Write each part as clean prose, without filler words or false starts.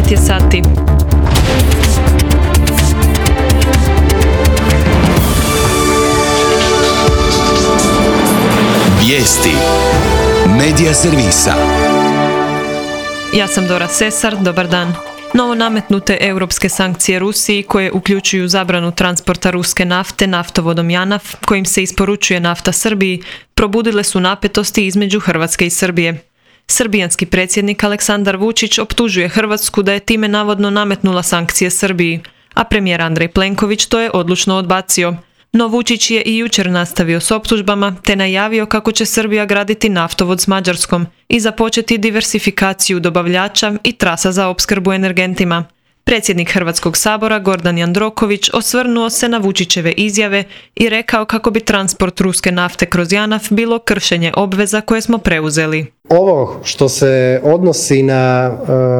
9 je sati. Vijesti Medija servisa. Ja sam Dora Sesar, dobar dan. Novo nametnute europske sankcije Rusiji, koje uključuju zabranu transporta ruske nafte naftovodom JANAF, kojim se isporučuje nafta Srbiji, probudile su napetosti između Hrvatske i Srbije. Srbijanski predsjednik Aleksandar Vučić optužuje Hrvatsku da je time navodno nametnula sankcije Srbiji, a premijer Andrej Plenković to je odlučno odbacio. No Vučić je i jučer nastavio s optužbama te najavio kako će Srbija graditi naftovod s Mađarskom i započeti diversifikaciju dobavljača i trasa za opskrbu energentima. Predsjednik Hrvatskog sabora Gordan Jandroković osvrnuo se na Vučićeve izjave i rekao kako bi transport ruske nafte kroz JANAF bilo kršenje obveza koje smo preuzeli. Ovo što se odnosi na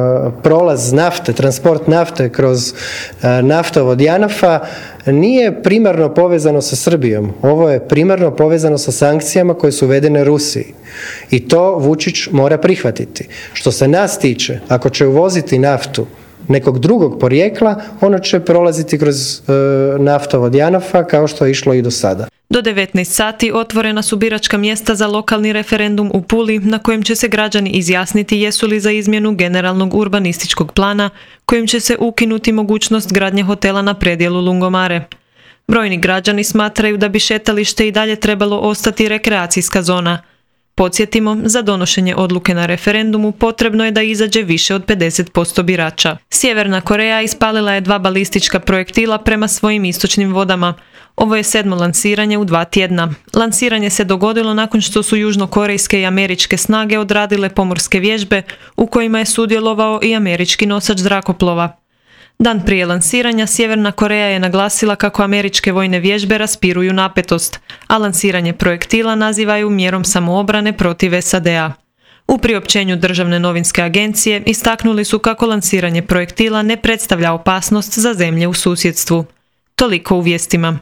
prolaz nafte, transport nafte kroz naftovod JANAF-a nije primarno povezano sa Srbijom. Ovo je primarno povezano sa sankcijama koje su uvedene Rusiji. I to Vučić mora prihvatiti. Što se nas tiče, ako će uvoziti naftu nekog drugog porijekla, ono će prolaziti kroz naftovod JANAF-a kao što je išlo i do sada. Do 19 sati otvorena su biračka mjesta za lokalni referendum u Puli na kojem će se građani izjasniti jesu li za izmjenu generalnog urbanističkog plana kojim će se ukinuti mogućnost gradnje hotela na predjelu Lungomare. Brojni građani smatraju da bi šetalište i dalje trebalo ostati rekreacijska zona. Podsjetimo, za donošenje odluke na referendumu potrebno je da izađe više od 50% birača. Sjeverna Koreja ispalila je 2 balistička projektila prema svojim istočnim vodama. Ovo je 7. lansiranje u 2 tjedna. Lansiranje se dogodilo nakon što su južnokorejske i američke snage odradile pomorske vježbe u kojima je sudjelovao i američki nosač zrakoplova. Dan prije lansiranja Sjeverna Koreja je naglasila kako američke vojne vježbe raspiruju napetost, a lansiranje projektila nazivaju mjerom samoobrane protiv SAD-a. U priopćenju Državne novinske agencije istaknuli su kako lansiranje projektila ne predstavlja opasnost za zemlje u susjedstvu. Toliko u vijestima.